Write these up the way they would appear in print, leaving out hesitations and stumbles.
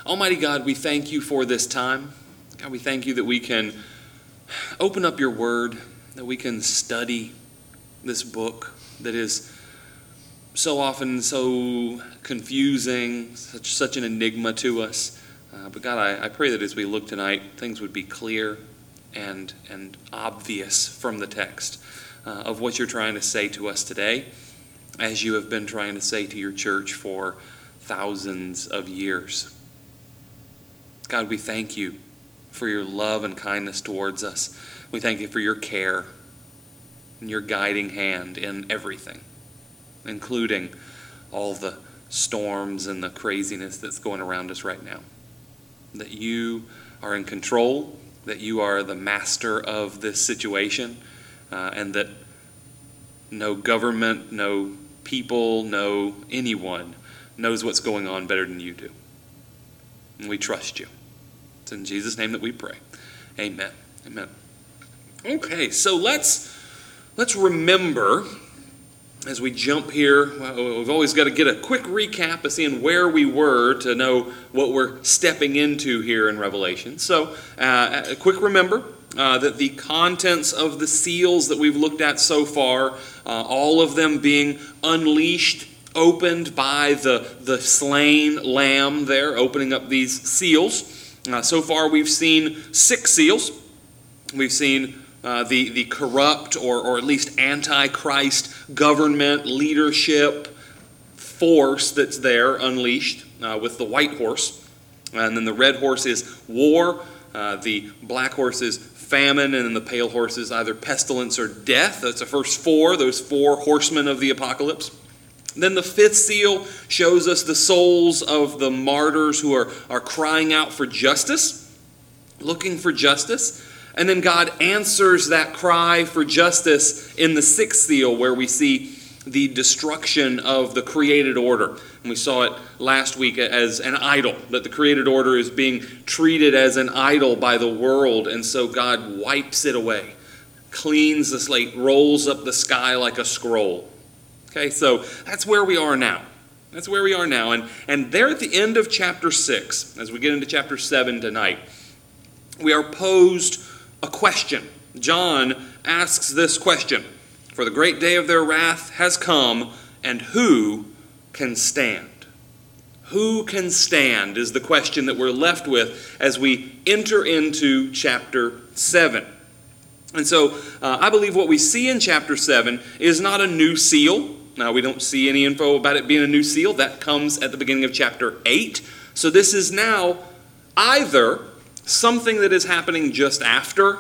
Almighty God, we thank you for this time. God, we thank you that we can open up your word, that we can study this book that is so often so confusing, such an enigma to us. But God, I pray that as we look tonight, things would be clear and obvious from the text of what you're trying to say to us today, as you have been trying to say to your church for thousands of years. God, we thank you for your love and kindness towards us. We thank you for your care and your guiding hand in everything, including all the storms and the craziness that's going around us right now. That you are in control, that you are the master of this situation, and that no government, no people, no anyone knows what's going on better than you do. And we trust you. It's in Jesus' name that we pray. Amen. Amen. Okay, so let's remember, as we jump here, we've always got to get a quick recap of seeing where we were to know what we're stepping into here in Revelation. So, a quick remember that the contents of the seals that we've looked at so far, all of them being unleashed, opened by the slain lamb there, opening up these seals. So far we've seen 6 seals. We've seen the corrupt or at least antichrist government leadership force that's there unleashed with the white horse. And then the red horse is war. The black horse is famine. And then the pale horse is either pestilence or death. That's the first 4, those 4 horsemen of the apocalypse. Then the 5th seal shows us the souls of the martyrs who are crying out for justice, looking for justice. And then God answers that cry for justice in the 6th seal, where we see the destruction of the created order. And we saw it last week as an idol, that the created order is being treated as an idol by the world. And so God wipes it away, cleans the slate, rolls up the sky like a scroll. Okay, so that's where we are now. That's where we are now. And there at the end of chapter 6, as we get into chapter 7 tonight, we are posed a question. John asks this question: "For the great day of their wrath has come, and who can stand?" Who can stand is the question that we're left with as we enter into chapter 7. And so I believe what we see in chapter 7 is not a new seal. Now, we don't see any info about it being a new seal. That comes at the beginning of chapter 8. So this is now either something that is happening just after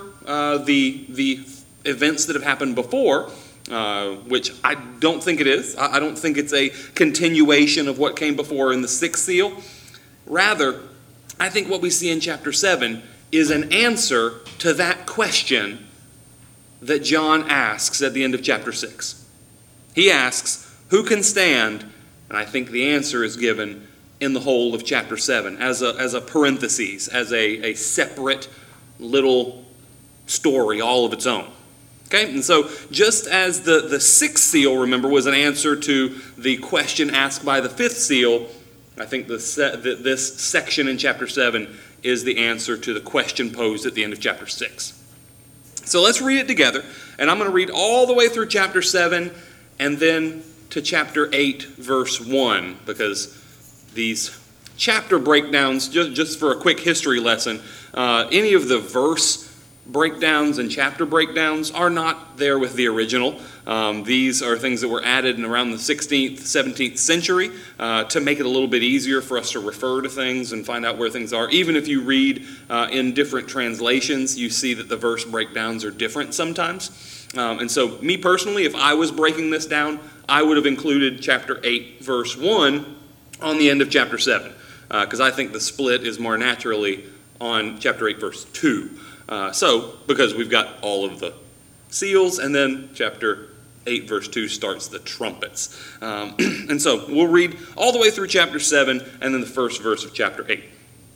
the events that have happened before, which I don't think it is. I don't think it's a continuation of what came before in the 6th seal. Rather, I think what we see in chapter 7 is an answer to that question that John asks at the end of chapter 6. He asks, who can stand? And I think the answer is given in the whole of chapter 7 as a parenthesis, as a separate little story all of its own. Okay, and so just as the 6th seal, remember, was an answer to the question asked by the 5th seal, I think this section in chapter 7 is the answer to the question posed at the end of chapter 6. So let's read it together, and I'm going to read all the way through chapter 7 and then to chapter 8, verse 1, because these chapter breakdowns, just for a quick history lesson, any of the verse breakdowns and chapter breakdowns are not there with the original. These are things that were added in around the 16th, 17th century to make it a little bit easier for us to refer to things and find out where things are. Even if you read in different translations, you see that the verse breakdowns are different sometimes. And so me personally, if I was breaking this down, I would have included chapter 8, verse 1 on the end of chapter 7, because I think the split is more naturally on chapter 8, verse 2. Because we've got all of the seals, and then chapter 8, verse 2 starts the trumpets. And so we'll read all the way through chapter 7 and then the first verse of chapter 8.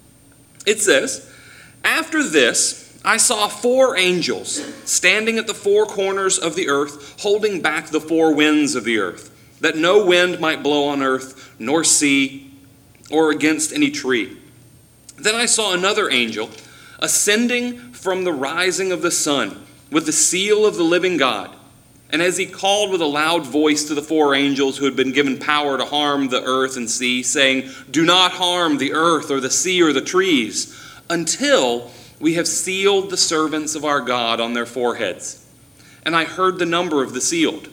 It says, "After this, I saw 4 angels standing at the 4 corners of the earth, holding back the 4 winds of the earth, that no wind might blow on earth, nor sea, or against any tree. Then I saw another angel ascending from the rising of the sun with the seal of the living God. And as he called with a loud voice to the four angels who had been given power to harm the earth and sea, saying, "Do not harm the earth or the sea or the trees, until we have sealed the servants of our God on their foreheads." And I heard the number of the sealed,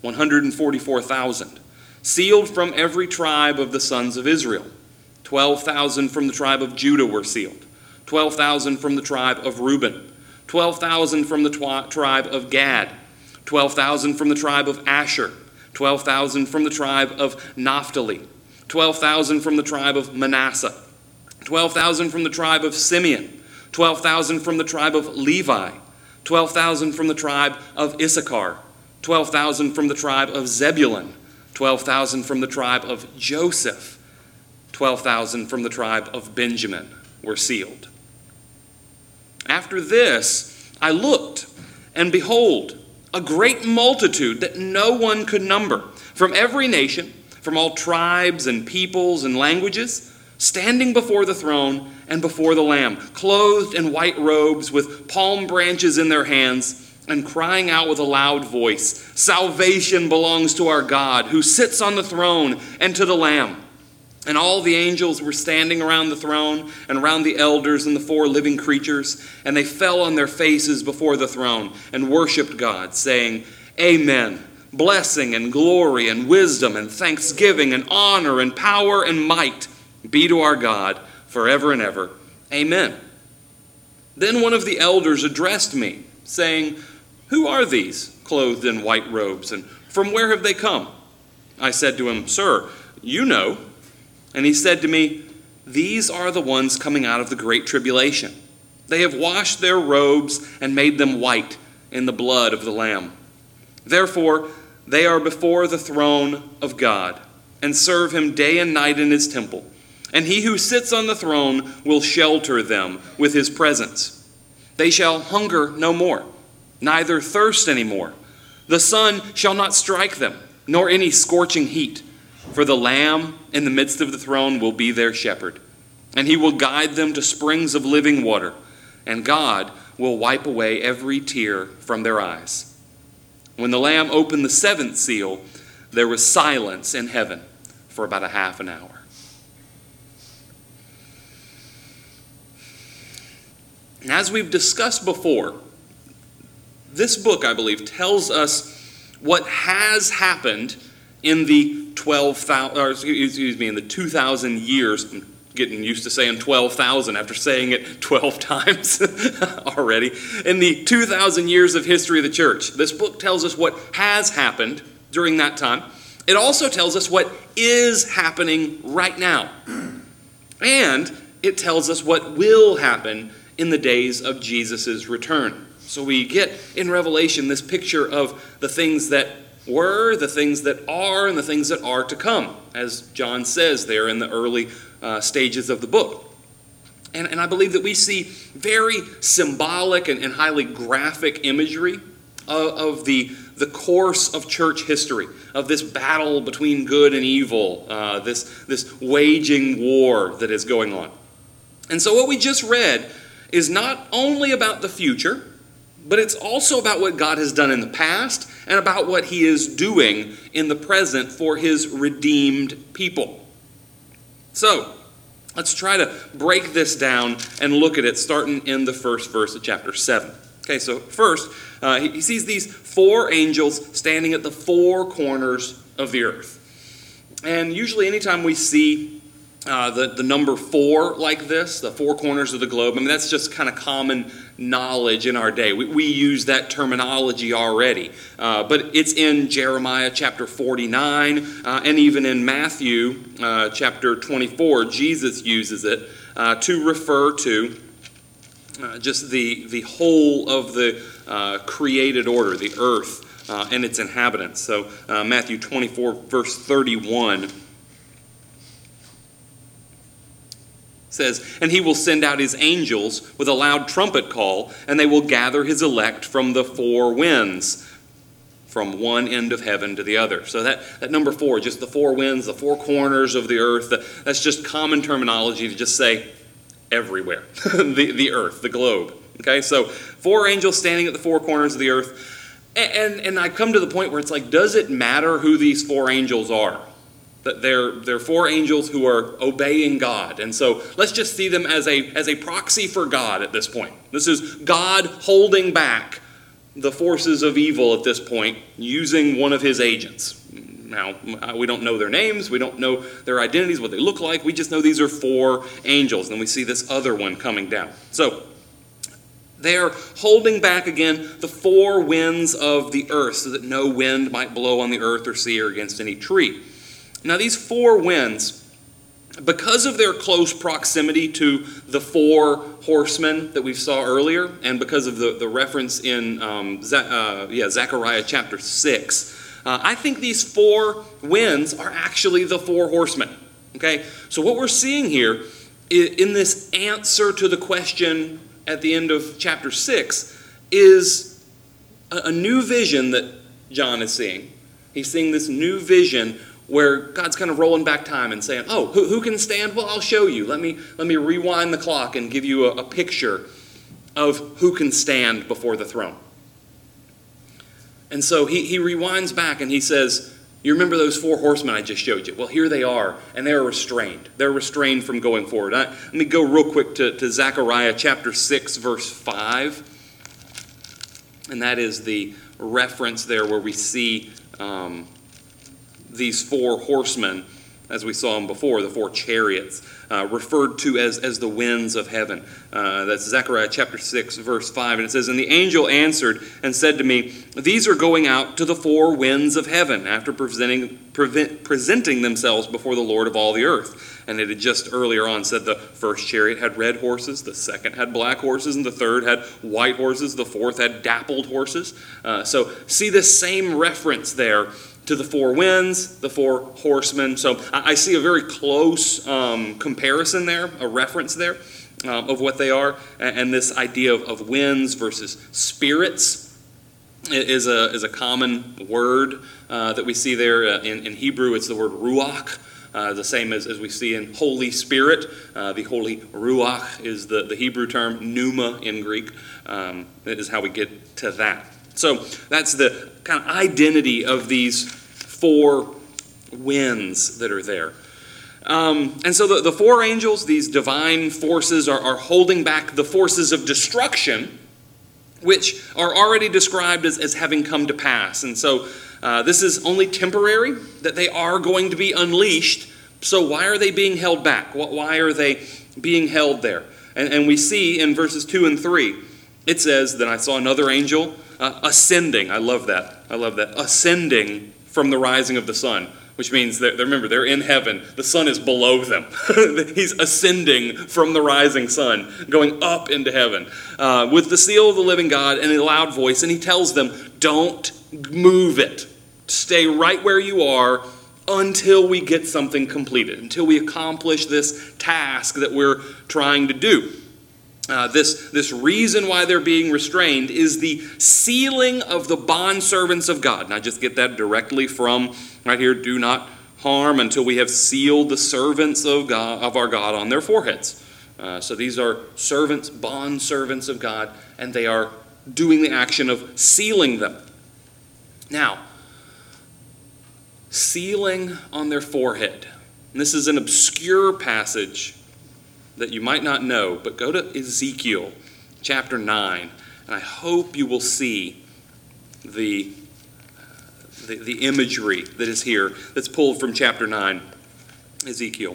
144,000, sealed from every tribe of the sons of Israel. 12,000 from the tribe of Judah were sealed, 12,000 from the tribe of Reuben, 12,000 from the tribe of Gad, 12,000 from the tribe of Asher, 12,000 from the tribe of Naphtali, 12,000 from the tribe of Manasseh, 12,000 from the tribe of Simeon, 12,000 from the tribe of Levi, 12,000 from the tribe of Issachar, 12,000 from the tribe of Zebulun, 12,000 from the tribe of Joseph, 12,000 from the tribe of Benjamin were sealed. After this, I looked, and behold, a great multitude that no one could number, from every nation, from all tribes and peoples and languages, standing before the throne and before the Lamb, clothed in white robes with palm branches in their hands, and crying out with a loud voice, "Salvation belongs to our God, who sits on the throne, and to the Lamb." And all the angels were standing around the throne and around the elders and the four living creatures, and they fell on their faces before the throne and worshiped God, saying, "Amen. Blessing and glory and wisdom and thanksgiving and honor and power and might be to our God forever and ever. Amen." Then one of the elders addressed me, saying, "Who are these clothed in white robes, and from where have they come?" I said to him, "Sir, you know." And he said to me, "These are the ones coming out of the great tribulation. They have washed their robes and made them white in the blood of the Lamb. Therefore, they are before the throne of God and serve him day and night in his temple. And he who sits on the throne will shelter them with his presence. They shall hunger no more, neither thirst any more. The sun shall not strike them, nor any scorching heat. For the Lamb in the midst of the throne will be their shepherd, and he will guide them to springs of living water, and God will wipe away every tear from their eyes." When the Lamb opened the seventh seal, there was silence in heaven for about a half an hour. And as we've discussed before, this book, I believe, tells us what has happened in the 2,000 years. I'm getting used to saying 12,000 after saying it 12 times already. In the 2,000 years of history of the church, this book tells us what has happened during that time. It also tells us what is happening right now. And it tells us what will happen in the days of Jesus' return. So we get in Revelation this picture of the things that were, the things that are, and the things that are to come, as John says there in the early stages of the book. And I believe that we see very symbolic and highly graphic imagery of the course of church history, of this battle between good and evil, this waging war that is going on. And so what we just read is not only about the future, but it's also about what God has done in the past and about what he is doing in the present for his redeemed people. So, let's try to break this down and look at it starting in the first verse of chapter 7. Okay, so first, he sees these four angels standing at the four corners of the earth. And usually anytime we see the number 4 like this, the four corners of the globe, I mean, that's just kind of common knowledge in our day. We use that terminology already. But it's in Jeremiah chapter 49, and even in Matthew chapter 24, Jesus uses it to refer to just the whole of the created order, the earth and its inhabitants. So Matthew 24, verse 31 says, "And he will send out his angels with a loud trumpet call, and they will gather his elect from the four winds, from one end of heaven to the other." So that number 4, just the four winds, the four corners of the earth, that's just common terminology to just say everywhere, the earth, the globe. Okay, so 4 angels standing at the 4 corners of the earth. And I come to the point where it's like, does it matter who these 4 angels are? That they're 4 angels who are obeying God. And so let's just see them as a proxy for God at this point. This is God holding back the forces of evil at this point using one of his agents. Now, we don't know their names. We don't know their identities, what they look like. We just know these are 4 angels. And we see this other one coming down. So they're holding back again the 4 winds of the earth so that no wind might blow on the earth or sea or against any tree. Now these 4 winds, because of their close proximity to the 4 horsemen that we saw earlier, and because of the reference in Zechariah chapter 6, I think these 4 winds are actually the 4 horsemen. Okay, so what we're seeing here in this answer to the question at the end of chapter 6 is a new vision that John is seeing. He's seeing this new vision where God's kind of rolling back time and saying, oh, who can stand? Well, I'll show you. Let me rewind the clock and give you a picture of who can stand before the throne. And so he rewinds back and he says, you remember those 4 horsemen I just showed you? Well, here they are, and they're restrained. They're restrained from going forward. Let me go real quick to Zechariah chapter 6, verse 5. And that is the reference there where we see these 4 horsemen, as we saw them before, the 4 chariots, referred to as the winds of heaven. That's Zechariah chapter 6, verse 5. And it says, and the angel answered and said to me, these are going out to the 4 winds of heaven after presenting themselves before the Lord of all the earth. And it had just earlier on said the first chariot had red horses, the second had black horses, and the third had white horses, the fourth had dappled horses. So see this same reference there to the 4 winds, the 4 horsemen. So I see a very close comparison there, a reference there of what they are. And this idea of winds versus spirits is a common word that we see there. In Hebrew, it's the word ruach, the same as we see in Holy Spirit. The Holy Ruach is the Hebrew term, pneuma in Greek. That is how we get to that. So that's the kind of identity of these 4 winds that are there. And so the 4 angels, these divine forces, are holding back the forces of destruction, which are already described as having come to pass. And so this is only temporary, that they are going to be unleashed. So why are they being held back? Why are they being held there? And we see in verses 2 and 3, it says that I saw another angel ascending. I love that. Ascending from the rising of the sun, which means that, remember, they're in heaven. The sun is below them. He's ascending from the rising sun, going up into heaven with the seal of the living God and a loud voice. And he tells them, don't move it. Stay right where you are until we get something completed, until we accomplish this task that we're trying to do. This reason why they're being restrained is the sealing of the bondservants of God. And I just get that directly from right here, do not harm until we have sealed the servants of God, of our God on their foreheads. So these are servants, bondservants of God, and they are doing the action of sealing them. Now, sealing on their forehead. And this is an obscure passage that you might not know, but go to Ezekiel chapter 9, and I hope you will see the imagery that is here that's pulled from chapter 9, Ezekiel.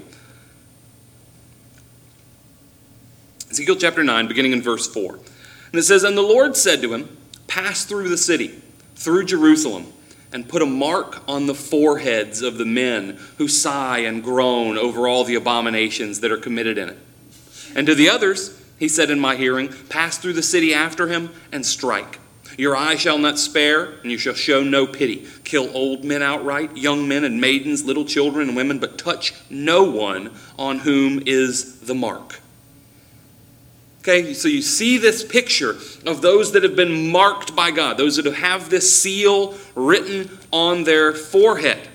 Ezekiel chapter 9, beginning in verse 4. And it says, and the Lord said to him, pass through the city, through Jerusalem, and put a mark on the foreheads of the men who sigh and groan over all the abominations that are committed in it. And to the others, he said in my hearing, pass through the city after him and strike. Your eye shall not spare, and you shall show no pity. Kill old men outright, young men and maidens, little children and women, but touch no one on whom is the mark. Okay, so you see this picture of those that have been marked by God, those that have this seal written on their forehead.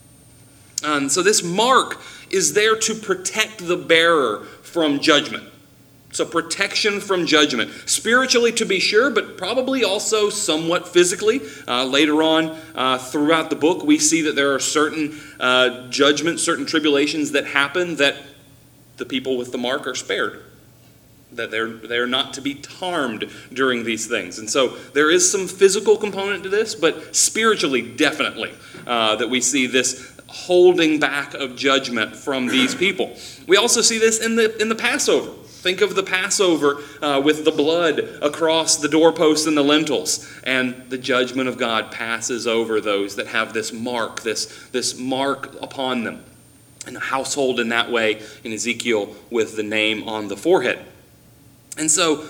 And so this mark is there to protect the bearer from judgment. So protection from judgment. Spiritually, to be sure, but probably also somewhat physically. Later on throughout the book, we see that there are certain judgments, certain tribulations that happen that the people with the mark are spared. That they're not to be harmed during these things. And so there is some physical component to this, but spiritually, definitely, that we see this holding back of judgment from these people. We also see this in the Passover. Think of the Passover with the blood across the doorposts and the lintels, and the judgment of God passes over those that have this mark, this mark upon them. And a household in that way in Ezekiel with the name on the forehead. And so,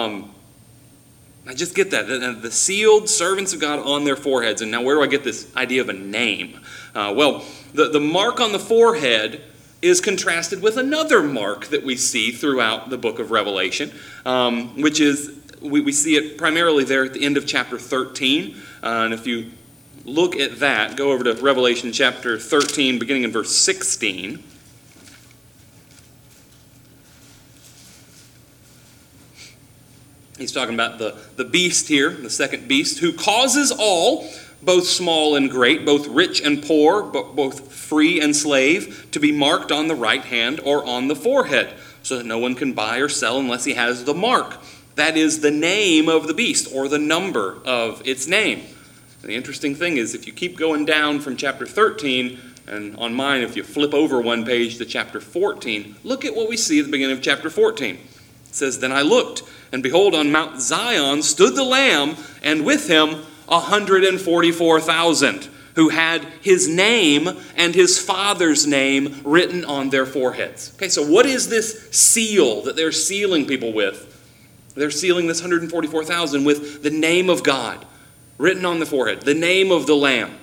I just get that. The sealed servants of God on their foreheads. And now where do I get this idea of a name? Well, the mark on the forehead is contrasted with another mark that we see throughout the book of Revelation, which is, we see it primarily there at the end of chapter 13. And if you look at that, go over to Revelation chapter 13, beginning in verse 16. He's talking about the beast here, the second beast, who causes all, both small and great, both rich and poor, both free and slave, to be marked on the right hand or on the forehead, so that no one can buy or sell unless he has the mark. That is the name of the beast, or the number of its name. And the interesting thing is, if you keep going down from chapter 13, and on mine, if you flip over one page to chapter 14, look at what we see at the beginning of chapter 14. It says, "Then I looked, and behold, on Mount Zion stood the Lamb, and with him 144,000, who had his name and his Father's name written on their foreheads." Okay, so what is this seal that they're sealing people with? They're sealing this 144,000 with the name of God written on the forehead, the name of the Lamb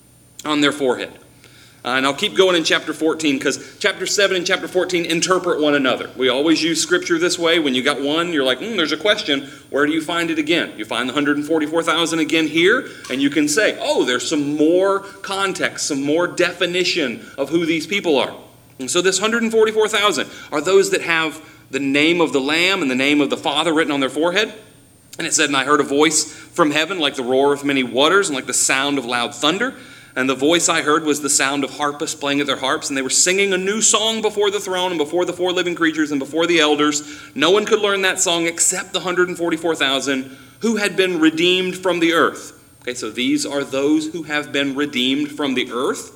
on their forehead. And I'll keep going in chapter 14 because chapter 7 and chapter 14 interpret one another. We always use scripture this way. When you got one, you're like, there's a question. Where do you find it again? You find the 144,000 again here, and you can say, there's some more context, some more definition of who these people are. And so this 144,000 are those that have the name of the Lamb and the name of the Father written on their forehead. And it said, "And I heard a voice from heaven like the roar of many waters and like the sound of loud thunder. And the voice I heard was the sound of harpists playing at their harps, and they were singing a new song before the throne and before the four living creatures and before the elders. No one could learn that song except the 144,000 who had been redeemed from the earth." Okay, so these are those who have been redeemed from the earth.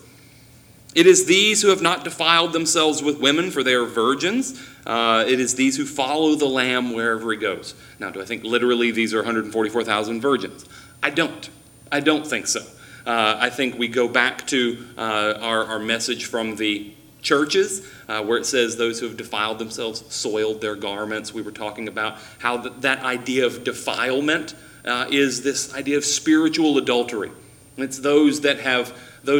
"It is these who have not defiled themselves with women, for they are virgins. It is these who follow the Lamb wherever he goes." Now, do I think literally these are 144,000 virgins? I don't think so. I think we go back to our message from the churches where it says those who have defiled themselves soiled their garments. We were talking about how that idea of defilement is this idea of spiritual adultery. It's those that have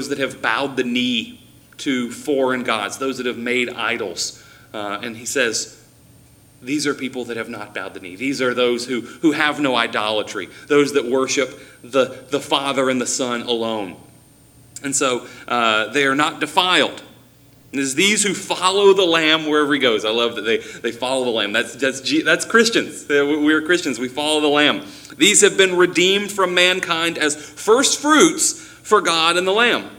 bowed the knee to foreign gods, those that have made idols. And he says, these are people that have not bowed the knee. These are those who have no idolatry, those that worship the Father and the Son alone. And so they are not defiled. It is these who follow the Lamb wherever he goes. I love that they follow the Lamb. That's Christians. We're Christians. We follow the Lamb. These have been redeemed from mankind as first fruits for God and the Lamb.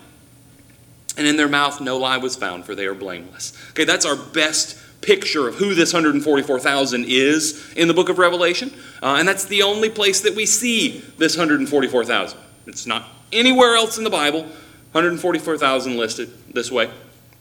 And in their mouth no lie was found, for they are blameless. Okay, that's our best picture of who this 144,000 is in the book of Revelation. And that's the only place that we see this 144,000. It's not anywhere else in the Bible. 144,000 listed this way.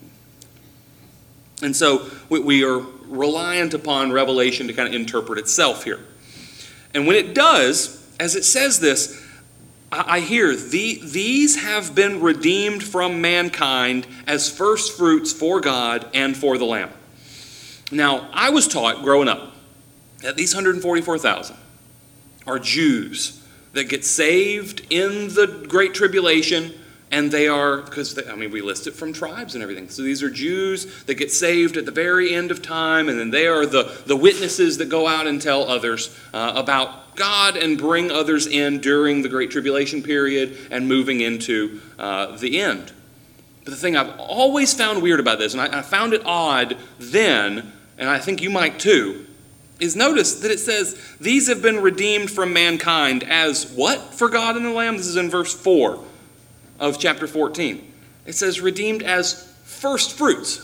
And so we are reliant upon Revelation to kind of interpret itself here. And when it does, as it says this, I hear, these have been redeemed from mankind as first fruits for God and for the Lamb. Now, I was taught growing up that these 144,000 are Jews that get saved in the Great Tribulation, and they are, we list it from tribes and everything. So these are Jews that get saved at the very end of time, and then they are the witnesses that go out and tell others about God and bring others in during the Great Tribulation period and moving into the end. But the thing I've always found weird about this, and I found it odd then, and I think you might too, is notice that it says, these have been redeemed from mankind as what for God and the Lamb? This is in verse 4 of chapter 14. It says redeemed as first fruits.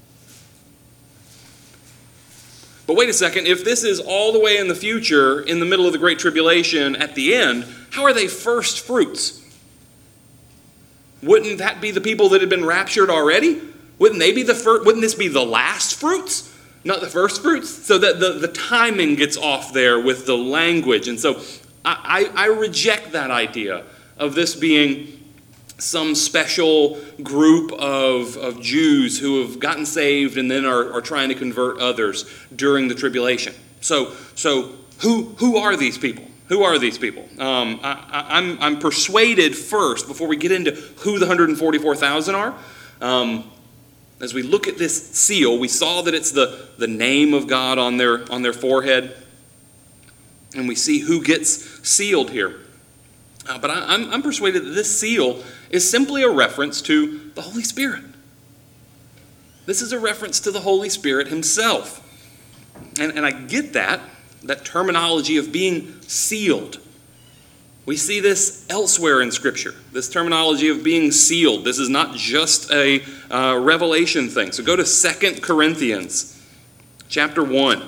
But wait a second, if this is all the way in the future, in the middle of the Great Tribulation, at the end, how are they first fruits? Wouldn't that be the people that had been raptured already? Wouldn't they be the first? Wouldn't this be the last fruits, not the first fruits? So that the timing gets off there with the language. And so I reject that idea of this being some special group of Jews who have gotten saved and then are trying to convert others during the tribulation. So who are these people? Who are these people? I'm persuaded first, before we get into who the 144,000 are, as we look at this seal, we saw that it's the name of God on their forehead, and we see who gets sealed here. But I'm persuaded that this seal is simply a reference to the Holy Spirit. This is a reference to the Holy Spirit himself. And I get that terminology of being sealed. We see this elsewhere in Scripture, this terminology of being sealed. This is not just a Revelation thing. So go to 2 Corinthians chapter 1.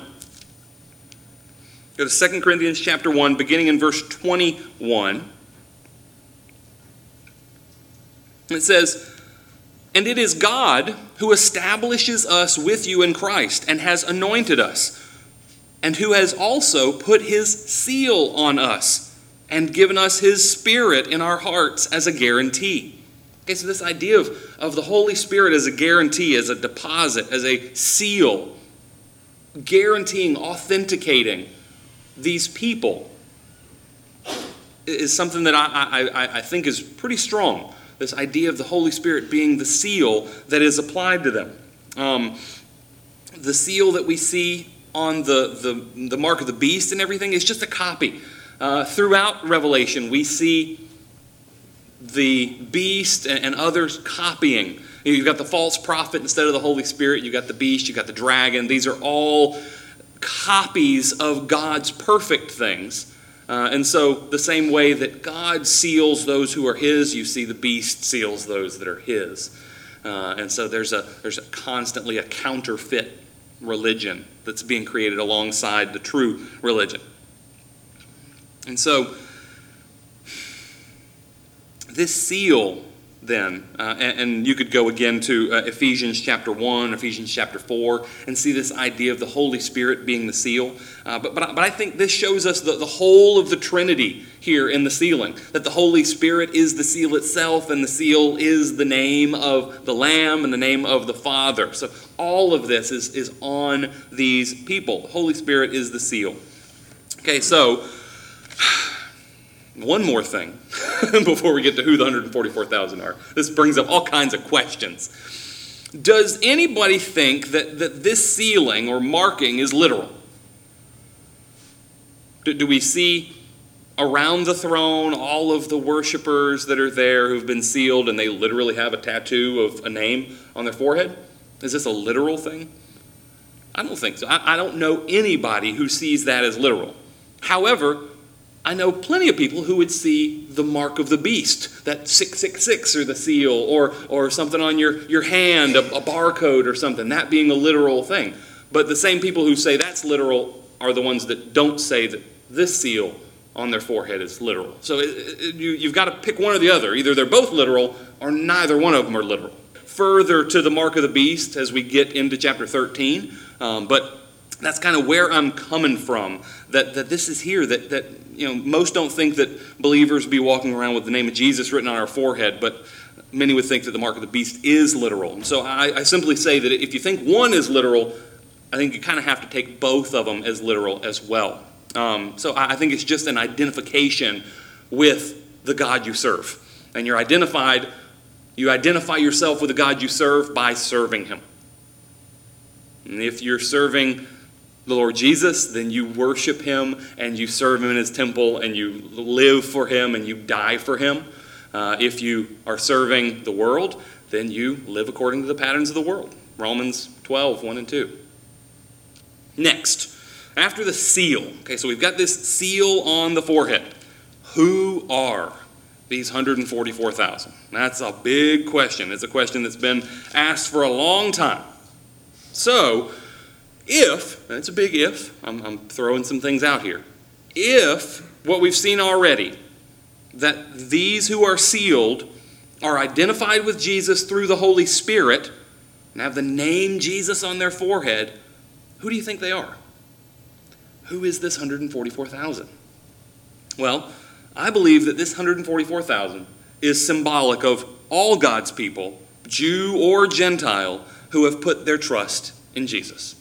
Go to 2 Corinthians chapter 1, beginning in verse 21. It says, "And it is God who establishes us with you in Christ and has anointed us, and who has also put his seal on us and given us his Spirit in our hearts as a guarantee." Okay, so this idea of the Holy Spirit as a guarantee, as a deposit, as a seal, guaranteeing, authenticating these people is something that I think is pretty strong. This idea of the Holy Spirit being the seal that is applied to them. The seal that we see on the mark of the beast and everything is just a copy. Throughout Revelation, we see the beast and others copying. You've got the false prophet instead of the Holy Spirit. You've got the beast. You've got the dragon. These are all copies of God's perfect things. And so the same way that God seals those who are his, you see the beast seals those that are his. And so there's constantly a counterfeit religion that's being created alongside the true religion. And so this seal then, and you could go again to Ephesians chapter 1, Ephesians chapter 4, and see this idea of the Holy Spirit being the seal. But I think this shows us the whole of the Trinity here in the sealing, that the Holy Spirit is the seal itself, and the seal is the name of the Lamb and the name of the Father. So all of this is on these people. The Holy Spirit is the seal. Okay, so one more thing before we get to who the 144,000 are. This brings up all kinds of questions. Does anybody think that this sealing or marking is literal? Do we see around the throne all of the worshipers that are there who've been sealed and they literally have a tattoo of a name on their forehead? Is this a literal thing? I don't think so. I don't know anybody who sees that as literal. However, I know plenty of people who would see the mark of the beast, that 666 or the seal, or something on your hand, a barcode or something, that being a literal thing. But the same people who say that's literal are the ones that don't say that this seal on their forehead is literal. So you've got to pick one or the other. Either they're both literal or neither one of them are literal. Further to the mark of the beast as we get into chapter 13, but that's kind of where I'm coming from, that this is here, that most don't think that believers be walking around with the name of Jesus written on our forehead, but many would think that the mark of the beast is literal. And so I simply say that if you think one is literal, I think you kind of have to take both of them as literal as well. So I think it's just an identification with the God you serve. And you identify yourself with the God you serve by serving him. And if you're serving the Lord Jesus, then you worship him and you serve him in his temple and you live for him and you die for him. If you are serving the world, then you live according to the patterns of the world. Romans 12, 1 and 2. Next, after the seal, okay, so we've got this seal on the forehead. Who are these 144,000? That's a big question. It's a question that's been asked for a long time. So, if, and it's a big if, I'm throwing some things out here. If what we've seen already, that these who are sealed are identified with Jesus through the Holy Spirit and have the name Jesus on their forehead, who do you think they are? Who is this 144,000? Well, I believe that this 144,000 is symbolic of all God's people, Jew or Gentile, who have put their trust in Jesus.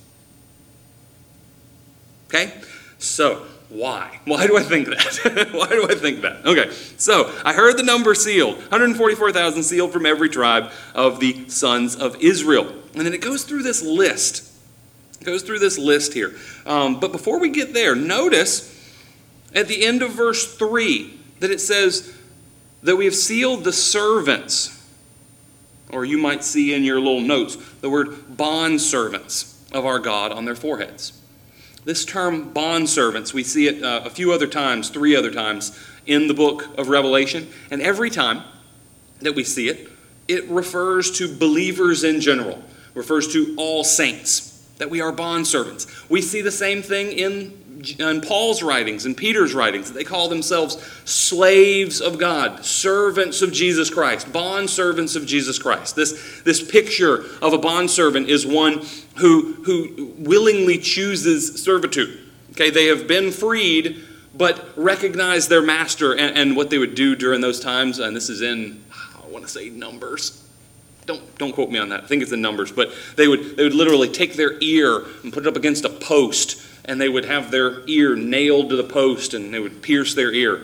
Okay? So, why? Why do I think that? Why do I think that? Okay, so I heard the number sealed. 144,000 sealed from every tribe of the sons of Israel. And then it goes through this list. It goes through this list here. But before we get there, notice at the end of verse 3 that it says that we have sealed the servants. Or you might see in your little notes the word bondservants of our God on their foreheads. This term bondservants, we see it a few other times, 3 other times in the book of Revelation. And every time that we see it, it refers to believers in general, refers to all saints, that we are bondservants. We see the same thing in Paul's writings, in Peter's writings. They call themselves slaves of God, servants of Jesus Christ, bondservants of Jesus Christ. This picture of a bondservant is one who willingly chooses servitude. Okay, they have been freed, but recognize their master and what they would do during those times. And this is in, I want to say Numbers. Don't quote me on that. I think it's in Numbers. But they would literally take their ear and put it up against a post, and they would have their ear nailed to the post, and they would pierce their ear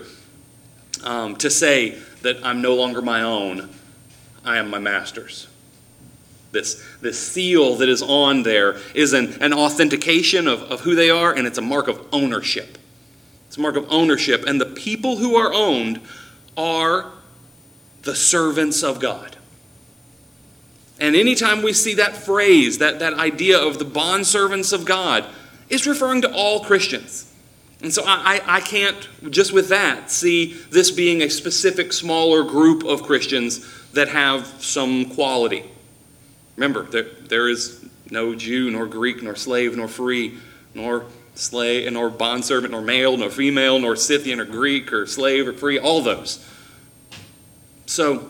to say that I'm no longer my own, I am my master's. This seal that is on there is an authentication of who they are, and it's a mark of ownership. It's a mark of ownership, and the people who are owned are the servants of God. And anytime we see that phrase, that idea of the bondservants of God, it's referring to all Christians. And so I can't, just with that, see this being a specific smaller group of Christians that have some quality. Remember, there is no Jew, nor Greek, nor slave, nor free, nor slave, nor bondservant, nor male, nor female, nor Scythian, or Greek, or slave, or free, all those. So,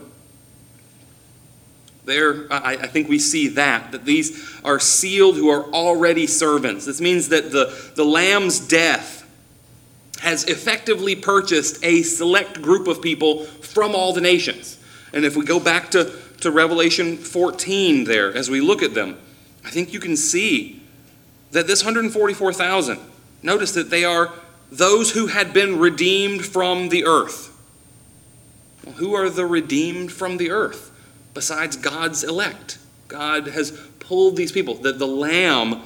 I think we see that these are sealed who are already servants. This means that the Lamb's death has effectively purchased a select group of people from all the nations. And if we go back to Revelation 14 there, as we look at them, I think you can see that this 144,000, notice that they are those who had been redeemed from the earth. Well, who are the redeemed from the earth? Besides God's elect. God has pulled these people. The Lamb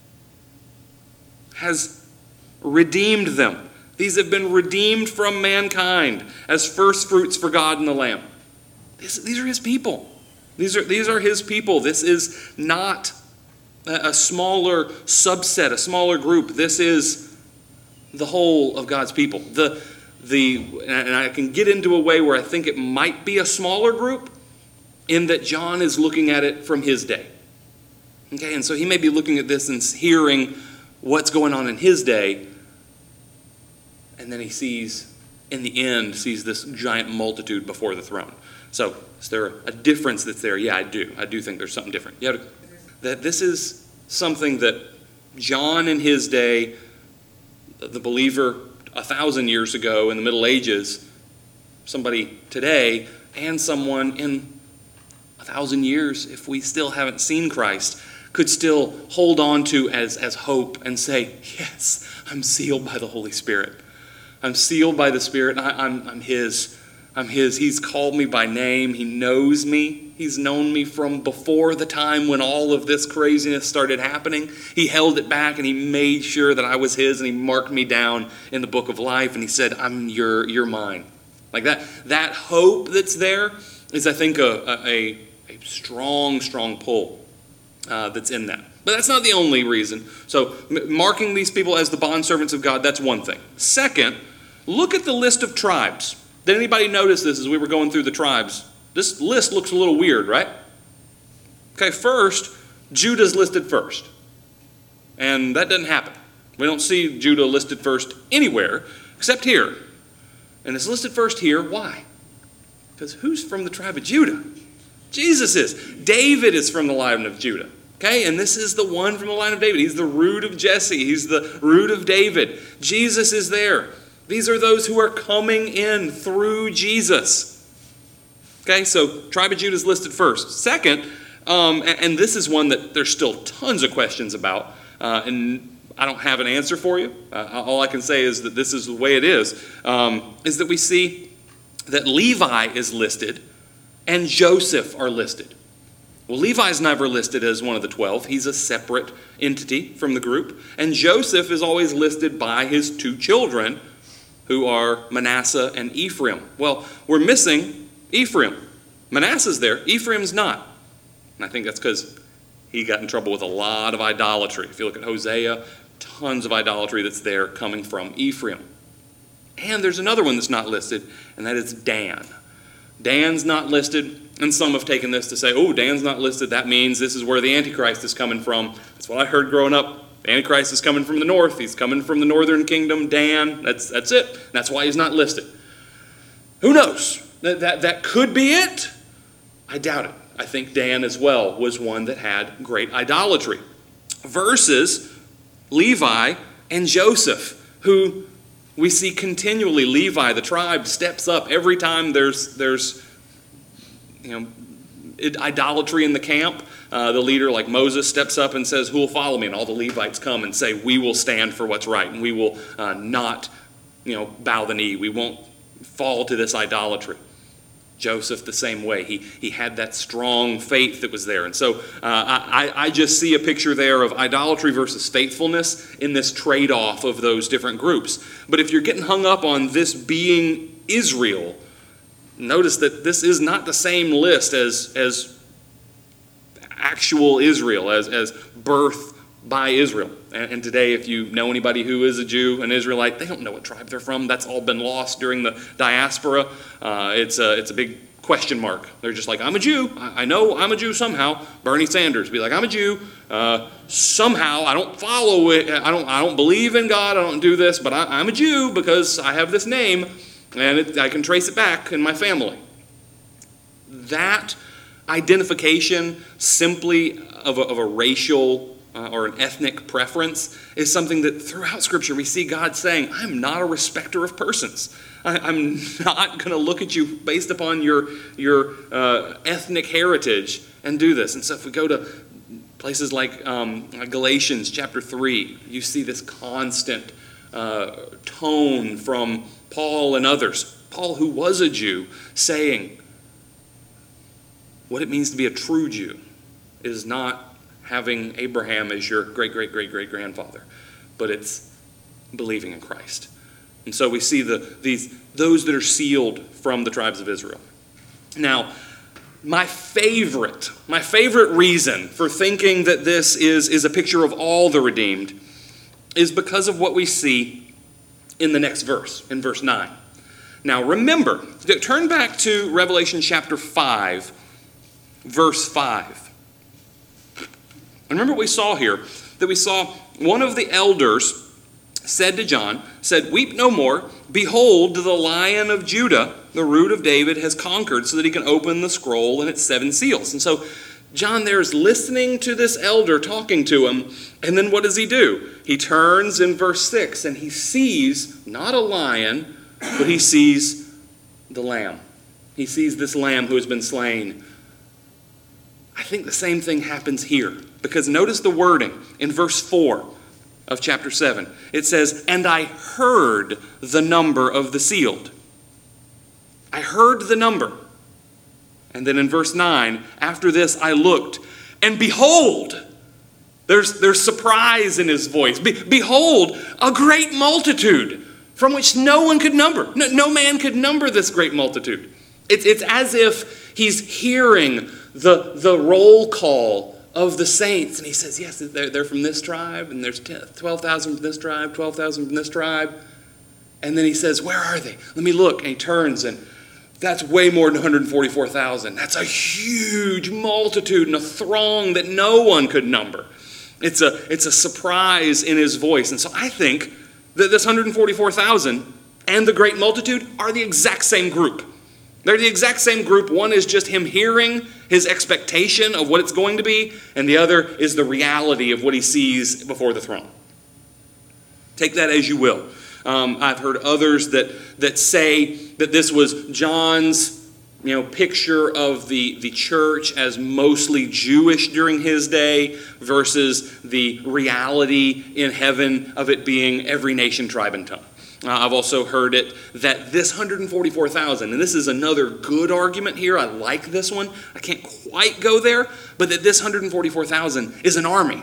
has redeemed them. These have been redeemed from mankind as first fruits for God and the Lamb. These are his people. These are his people. This is not a smaller subset, a smaller group. This is the whole of God's people. And I can get into a way where I think it might be a smaller group, in that John is looking at it from his day. Okay, and so he may be looking at this and hearing what's going on in his day, and then he sees, in the end, this giant multitude before the throne. So, is there a difference that's there? Yeah, I do. I do think there's something different. That this is something that John in his day, the believer 1,000 years ago in the Middle Ages, somebody today, and someone in 1,000 years, if we still haven't seen Christ, could still hold on to as hope and say, yes, I'm sealed by the Holy Spirit. I'm sealed by the Spirit. I'm his. I'm his. He's called me by name. He knows me. He's known me from before the time when all of this craziness started happening. He held it back and he made sure that I was his, and he marked me down in the book of life, and he said, you're mine. Like that hope that's there is, I think, a strong pull that's in that. But that's not the only reason. So marking these people as the bondservants of God, that's one thing. Second, look at the list of tribes. Did anybody notice this as we were going through the tribes? This list looks a little weird, right? Okay, first, Judah's listed first. And that doesn't happen. We don't see Judah listed first anywhere except here. And it's listed first here. Why? Because who's from the tribe of Judah? Jesus is. David is from the line of Judah. Okay, and this is the one from the line of David. He's the root of Jesse. He's the root of David. Jesus is there. These are those who are coming in through Jesus. Okay, so tribe of Judah is listed first. Second, and this is one that there's still tons of questions about, and I don't have an answer for you. All I can say is that this is the way it is that we see that Levi is listed and Joseph are listed. Well, Levi is never listed as one of the 12. He's a separate entity from the group. And Joseph is always listed by his two children, who are Manasseh and Ephraim. Well, we're missing Ephraim. Manasseh's there. Ephraim's not. And I think that's because he got in trouble with a lot of idolatry. If you look at Hosea, tons of idolatry that's there coming from Ephraim. And there's another one that's not listed, and that is Dan. Dan's not listed, and some have taken this to say, oh, Dan's not listed, that means this is where the Antichrist is coming from. That's what I heard growing up. The Antichrist is coming from the north. He's coming from the northern kingdom, Dan. That's it. That's why he's not listed. Who knows? That could be it. I doubt it. I think Dan as well was one that had great idolatry. Versus Levi and Joseph, who we see continually. Levi, the tribe, steps up every time there's idolatry in the camp. The leader, like Moses, steps up and says, who will follow me? And all the Levites come and say, we will stand for what's right, and we will not bow the knee. We won't fall to this idolatry. Joseph the same way. He had that strong faith that was there. And so I just see a picture there of idolatry versus faithfulness in this trade-off of those different groups. But if you're getting hung up on this being Israel, notice that this is not the same list as actual Israel, as birth by Israel. And today, if you know anybody who is a Jew, an Israelite, they don't know what tribe they're from. That's all been lost during the diaspora. It's a big question mark. They're just like, I'm a Jew. I know I'm a Jew somehow. Bernie Sanders be like, I'm a Jew. Somehow I don't follow it. I don't believe in God. I don't do this, but I'm a Jew because I have this name, and I can trace it back in my family. That identification simply of a racial or an ethnic preference is something that throughout Scripture we see God saying, I'm not a respecter of persons. I'm not going to look at you based upon your ethnic heritage and do this. And so if we go to places like Galatians chapter 3, you see this constant tone from Paul and others. Paul, who was a Jew, saying what it means to be a true Jew is not having Abraham as your great-great-great-great-grandfather, but it's believing in Christ. And so we see those that are sealed from the tribes of Israel. Now, my favorite reason for thinking that this is a picture of all the redeemed is because of what we see in the next verse, in verse 9. Now, remember, turn back to Revelation chapter 5, verse 5. And remember what we saw here, that we saw one of the elders said to John, weep no more. Behold, the Lion of Judah, the root of David, has conquered so that he can open the scroll and its 7 seals. And so John there is listening to this elder talking to him. And then what does he do? He turns in verse 6 and he sees not a lion, but he sees the lamb. He sees this lamb who has been slain. I think the same thing happens here. Because notice the wording in verse 4 of chapter 7. It says, and I heard the number of the sealed. I heard the number. And then in verse 9, after this I looked, and behold, there's surprise in his voice. Behold, a great multitude from which no one could number. No man could number this great multitude. It's as if he's hearing the roll call of the saints. And he says, yes, they're from this tribe, and there's 12,000 from this tribe, 12,000 from this tribe. And then he says, where are they? Let me look. And he turns, and that's way more than 144,000. That's a huge multitude and a throng that no one could number. It's a surprise in his voice. And so I think that this 144,000 and the great multitude are the exact same group. They're the exact same group. One is just him hearing his expectation of what it's going to be, and the other is the reality of what he sees before the throne. Take that as you will. I've heard others that say that this was John's picture of the church as mostly Jewish during his day versus the reality in heaven of it being every nation, tribe, and tongue. I've also heard it that this 144,000, and this is another good argument here, I like this one, I can't quite go there, but that this 144,000 is an army.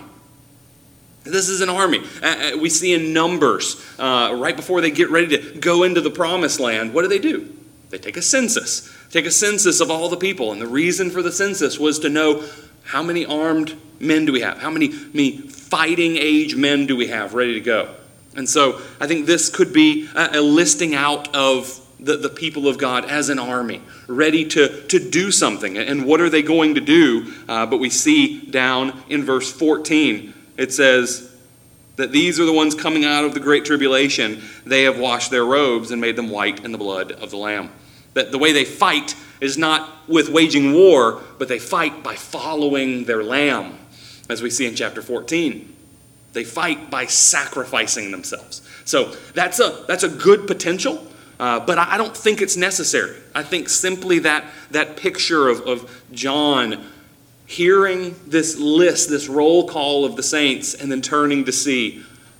This is an army. We see in Numbers, right before they get ready to go into the promised land, what do? They take a census. Take a census of all the people. And the reason for the census was to know how many armed men do we have? How many fighting age men do we have ready to go? And so I think this could be a listing out of the people of God as an army, ready to do something. And what are they going to do? But we see down in verse 14, it says that these are the ones coming out of the great tribulation. They have washed their robes and made them white in the blood of the Lamb. That the way they fight is not with waging war, but they fight by following their Lamb, as we see in chapter 14. They fight by sacrificing themselves. So that's a good potential, but I don't think it's necessary. I think simply that picture of John hearing this list, this roll call of the saints, and then turning to see,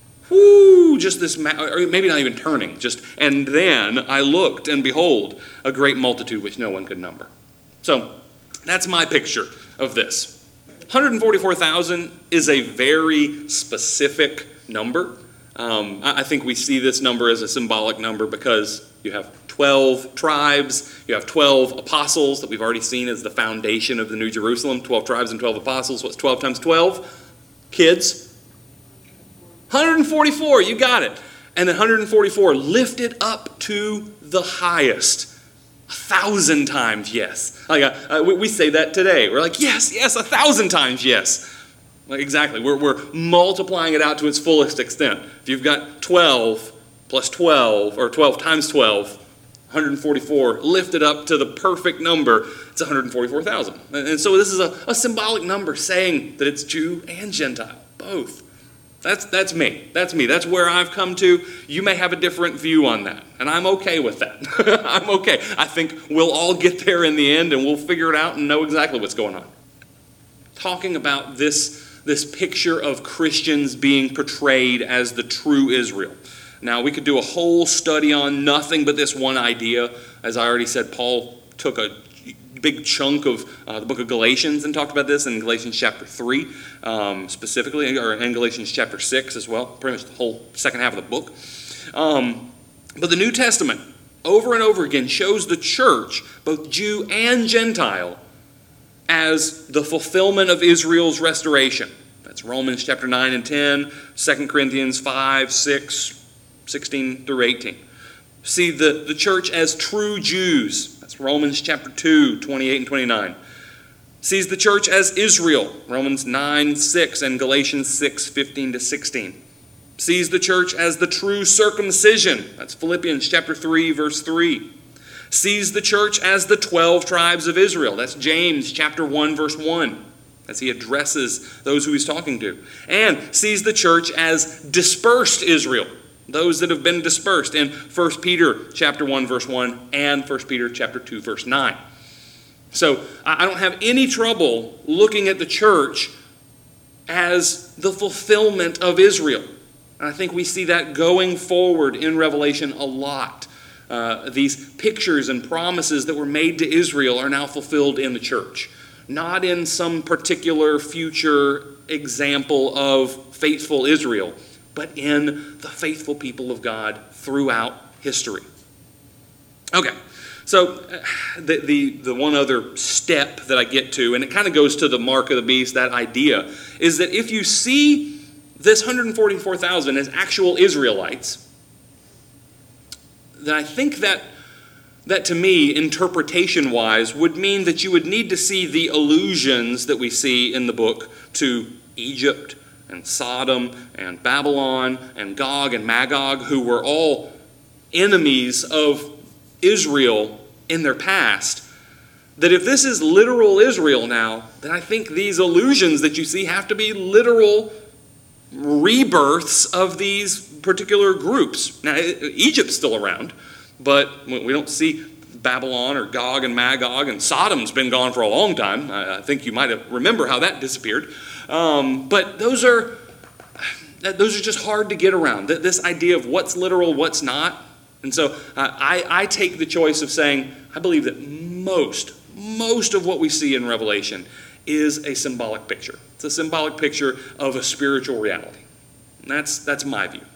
just this, or maybe not even turning, and then I looked, and behold, a great multitude which no one could number. So that's my picture of this. 144,000 is a very specific number. I think we see this number as a symbolic number because you have 12 tribes, you have 12 apostles that we've already seen as the foundation of the New Jerusalem. 12 tribes and 12 apostles. What's 12 times 12? Kids. 144, you got it. And then 144 lifted up to the highest. 1,000 times yes. We say that today. We're like, yes, 1,000 times yes. Exactly. We're multiplying it out to its fullest extent. If you've got 12 plus 12, or 12 times 12, 144, lifted up to the perfect number, it's 144,000. And so this is a symbolic number saying that it's Jew and Gentile, both. That's me. That's where I've come to. You may have a different view on that, and I'm okay with that. I'm okay. I think we'll all get there in the end, and we'll figure it out and know exactly what's going on. Talking about this picture of Christians being portrayed as the true Israel. Now, we could do a whole study on nothing but this one idea. As I already said, Paul took a big chunk of the book of Galatians and talked about this in Galatians chapter 3 specifically, or in Galatians chapper 6 as well, pretty much the whole second half of the book. But the New Testament, over and over again, shows the church, both Jew and Gentile, as the fulfillment of Israel's restoration. That's Romans chapter 9 and 10, 2 Corinthians 5, 6, 16 through 18. See the church as true Jews. That's Romans chapter 2, 28 and 29. Sees the church as Israel. Romans 9, 6 and Galatians 6, 15 to 16. Sees the church as the true circumcision. That's Philippians chapter 3, verse 3. Sees the church as the 12 tribes of Israel. That's James chapter 1, verse 1, as he addresses those who he's talking to. And sees the church as dispersed Israel, those that have been dispersed in 1 Peter chapter 1, verse 1 and 1 Peter chapter 2, verse 9. So I don't have any trouble looking at the church as the fulfillment of Israel. And I think we see that going forward in Revelation a lot. These pictures and promises that were made to Israel are now fulfilled in the church. Not in some particular future example of faithful Israel, but in the faithful people of God throughout history. Okay, So the one other step that I get to, and it kind of goes to the mark of the beast, that idea, is that if you see this 144,000 as actual Israelites, then I think that to me, interpretation-wise, would mean that you would need to see the allusions that we see in the book to Egypt and Sodom and Babylon and Gog and Magog, who were all enemies of Israel in their past. That if this is literal Israel now, then I think these allusions that you see have to be literal rebirths of these particular groups. Now, Egypt's still around, but we don't see Babylon or Gog and Magog, and Sodom's been gone for a long time. I think you might have remember how that disappeared. But those are just hard to get around. This idea of what's literal, what's not. And so I take the choice of saying I believe that most of what we see in Revelation is a symbolic picture. It's a symbolic picture of a spiritual reality. And that's my view.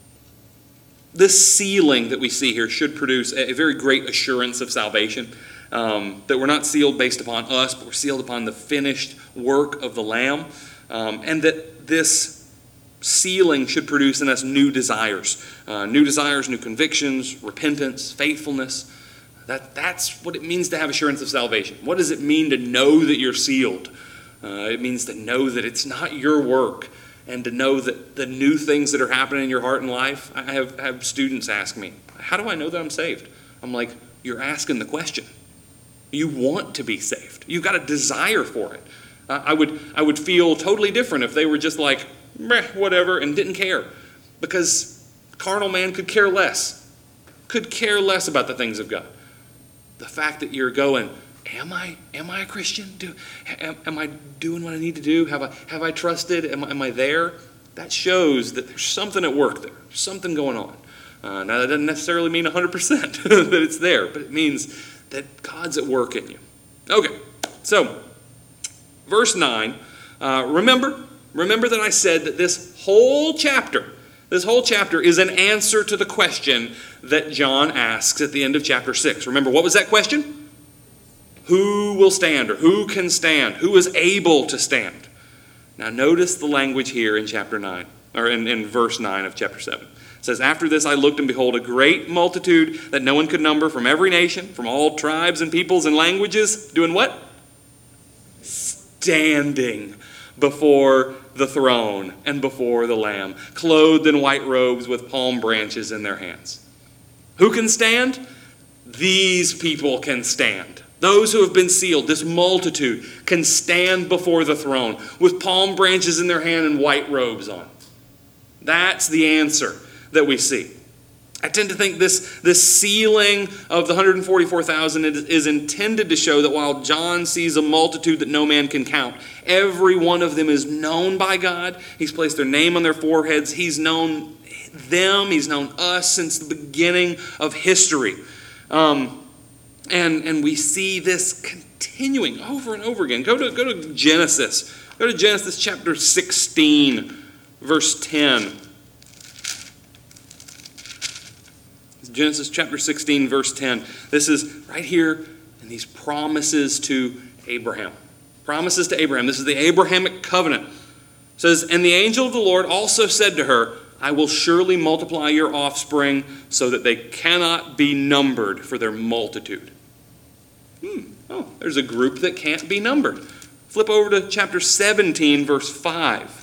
This sealing that we see here should produce a very great assurance of salvation, that we're not sealed based upon us, but we're sealed upon the finished work of the Lamb, and that this sealing should produce in us new desires, new convictions, repentance, faithfulness. That's what it means to have assurance of salvation. What does it mean to know that you're sealed? It means to know that it's not your work, and to know that the new things that are happening in your heart and life. I have students ask me, how do I know that I'm saved? I'm like, you're asking the question. You want to be saved. You've got a desire for it. I would feel totally different if they were just like, meh, whatever, and didn't care. Because carnal man could care less about the things of God. The fact that you're going, am I a Christian? Am I doing what I need to do? Have I trusted? Am I there? That shows that there's something at work there, something going on. Now that doesn't necessarily mean 100% that it's there, but it means that God's at work in you. Okay, so verse 9. Remember that I said that this whole chapter is an answer to the question that John asks at the end of chapter 6. Remember, what was that question? Who will stand, or who can stand? Who is able to stand? Now notice the language here in chapter 9, or in verse 9 of chapter 7. It says, after this I looked, and behold, a great multitude that no one could number, from every nation, from all tribes and peoples and languages, doing what? Standing before the throne and before the Lamb, clothed in white robes with palm branches in their hands. Who can stand? These people can stand. Those who have been sealed, this multitude, can stand before the throne with palm branches in their hand and white robes on. That's the answer that we see. I tend to think this sealing of the 144,000 is intended to show that while John sees a multitude that no man can count, every one of them is known by God. He's placed their name on their foreheads. He's known them. He's known us since the beginning of history. And we see this continuing over and over again. Go to Genesis. Go to Genesis chapter 16, verse 10. Genesis chapter 16, verse 10. This is right here in these promises to Abraham. Promises to Abraham. This is the Abrahamic covenant. It says, and the angel of the Lord also said to her, I will surely multiply your offspring so that they cannot be numbered for their multitude. Oh, there's a group that can't be numbered. Flip over to chapter 17, verse 5.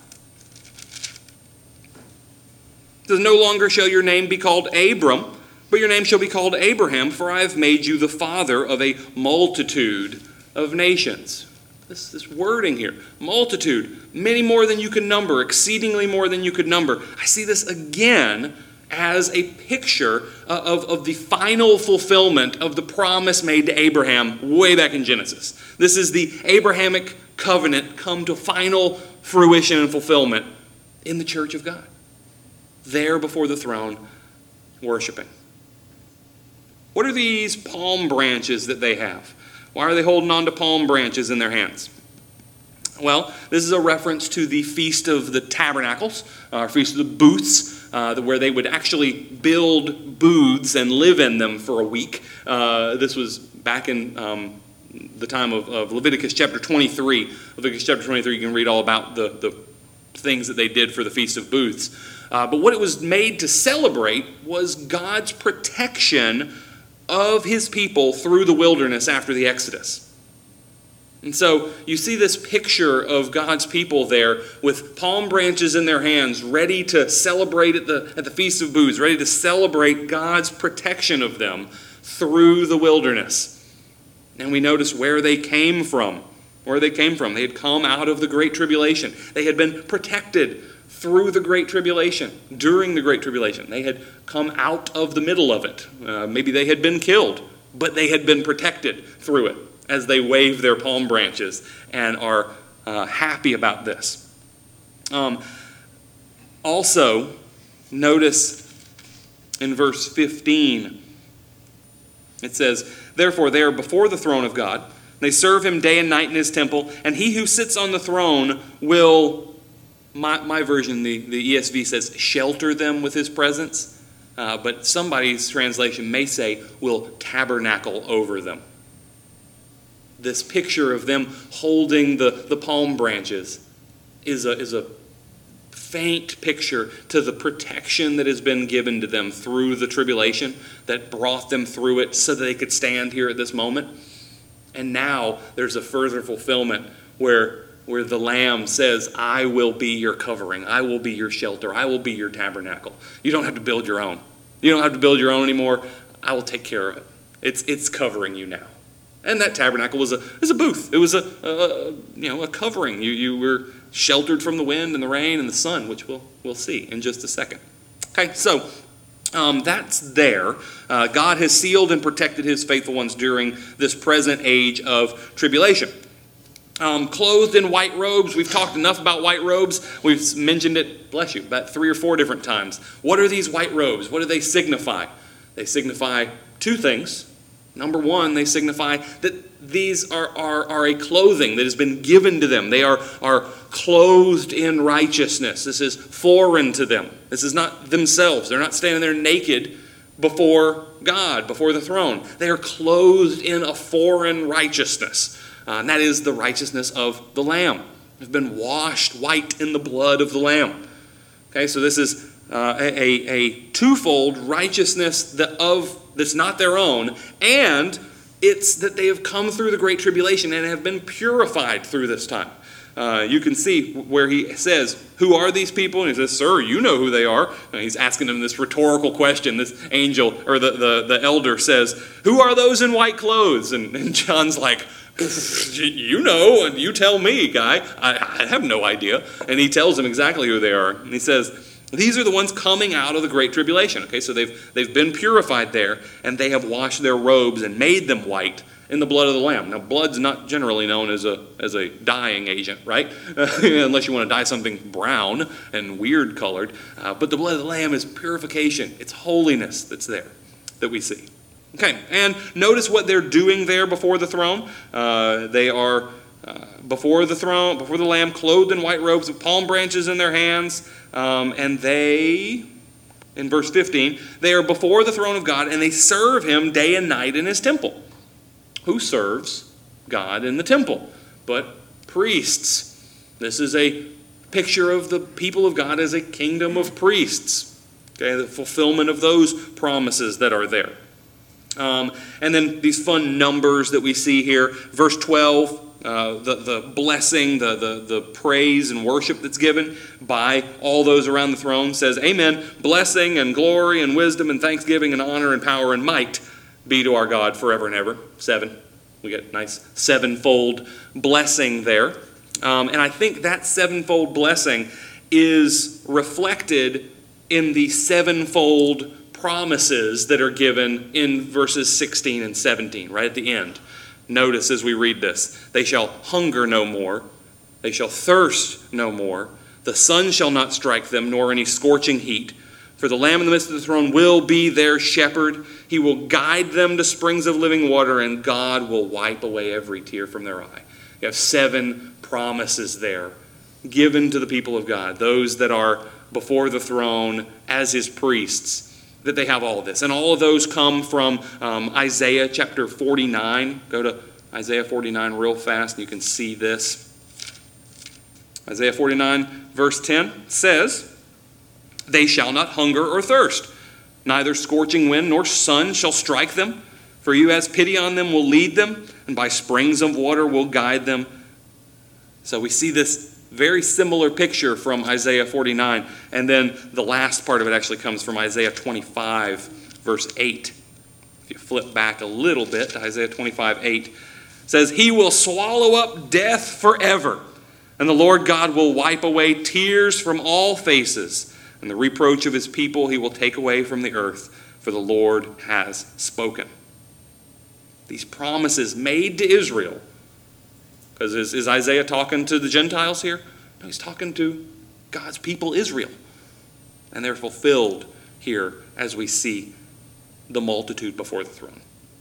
It says, no longer shall your name be called Abram, but your name shall be called Abraham, for I have made you the father of a multitude of nations. This wording here, multitude, many more than you can number, exceedingly more than you could number. I see this again as a picture of the final fulfillment of the promise made to Abraham way back in Genesis. This is the Abrahamic covenant come to final fruition and fulfillment in the church of God. There before the throne, worshiping. What are these palm branches that they have? Why are they holding on to palm branches in their hands? Well, this is a reference to the Feast of the Tabernacles, or Feast of the Booths, where they would actually build booths and live in them for a week. This was back in the time of Leviticus chapter 23. Leviticus chapter 23, you can read all about the things that they did for the Feast of Booths. But what it was made to celebrate was God's protection of his people through the wilderness after the Exodus. And so you see this picture of God's people there with palm branches in their hands, ready to celebrate at the Feast of Booths, ready to celebrate God's protection of them through the wilderness. And we notice where they came from. Where they came from. They had come out of the Great Tribulation. They had been protected through the Great Tribulation, during the Great Tribulation. They had come out of the middle of it. Maybe they had been killed, but they had been protected through it as they wave their palm branches and are happy about this. Also, notice in verse 15, it says, "Therefore they are before the throne of God. They serve him day and night in his temple, and he who sits on the throne will," my version, the ESV says, "shelter them with his presence." But somebody's translation may say, "will tabernacle over them." This picture of them holding the palm branches is a faint picture to the protection that has been given to them through the tribulation that brought them through it so that they could stand here at this moment. And now there's a further fulfillment where the Lamb says, "I will be your covering. I will be your shelter. I will be your tabernacle." You don't have to build your own. You don't have to build your own anymore. I will take care of it. It's covering you now. And that tabernacle was a booth. It was a covering. You were sheltered from the wind and the rain and the sun, which we'll see in just a second. Okay, so that's there. God has sealed and protected his faithful ones during this present age of tribulation. Clothed in white robes. We've talked enough about white robes. We've mentioned it, bless you, about 3 or 4 different times. What are these white robes? What do they signify? They signify 2 things. Number 1, they signify that these are a clothing that has been given to them. They are clothed in righteousness. This is foreign to them. This is not themselves. They're not standing there naked before God, before the throne. They are clothed in a foreign righteousness. And that is the righteousness of the Lamb. They've been washed white in the blood of the Lamb. Okay, so this is a twofold righteousness that's not their own, and it's that they have come through the Great Tribulation and have been purified through this time. You can see where he says, "Who are these people?" And he says, "Sir, you know who they are." And he's asking them this rhetorical question. This angel, or the elder says, "Who are those in white clothes?" And John's like, "You know, and you tell me, guy. I have no idea." And he tells him exactly who they are. And he says, "These are the ones coming out of the Great Tribulation." Okay, so they've been purified there, and they have washed their robes and made them white in the blood of the Lamb. Now, blood's not generally known as a dyeing agent, right? Unless you want to dye something brown and weird colored. But the blood of the Lamb is purification. It's holiness that's there that we see. Okay, and notice what they're doing there before the throne. They are before the throne, before the Lamb, clothed in white robes with palm branches in their hands. And they, in verse 15, they are before the throne of God, and they serve him day and night in his temple. Who serves God in the temple? But priests. This is a picture of the people of God as a kingdom of priests. Okay, the fulfillment of those promises that are there. And then these fun numbers that we see here. Verse 12, the blessing, the praise and worship that's given by all those around the throne says, "Amen, blessing and glory and wisdom and thanksgiving and honor and power and might be to our God forever and ever." 7. We get nice 7-fold blessing there. And I think that 7-fold blessing is reflected in the 7-fold promises that are given in verses 16 and 17, right at the end. Notice as we read this, "They shall hunger no more, they shall thirst no more, the sun shall not strike them, nor any scorching heat. For the Lamb in the midst of the throne will be their shepherd. He will guide them to springs of living water, and God will wipe away every tear from their eye." You have 7 promises there given to the people of God, those that are before the throne as his priests, that they have all of this. And all of those come from Isaiah chapter 49. Go to Isaiah 49 real fast and you can see this. Isaiah 49 verse 10 says, "They shall not hunger or thirst, neither scorching wind nor sun shall strike them. For you has pity on them, will lead them, and by springs of water will guide them." So we see this very similar picture from Isaiah 49. And then the last part of it actually comes from Isaiah 25, verse 8. If you flip back a little bit to Isaiah 25, 8, it says, "He will swallow up death forever, and the Lord God will wipe away tears from all faces, and the reproach of his people he will take away from the earth, for the Lord has spoken." These promises made to Israel. Because is Isaiah talking to the Gentiles here? No, he's talking to God's people, Israel. And they're fulfilled here as we see the multitude before the throne.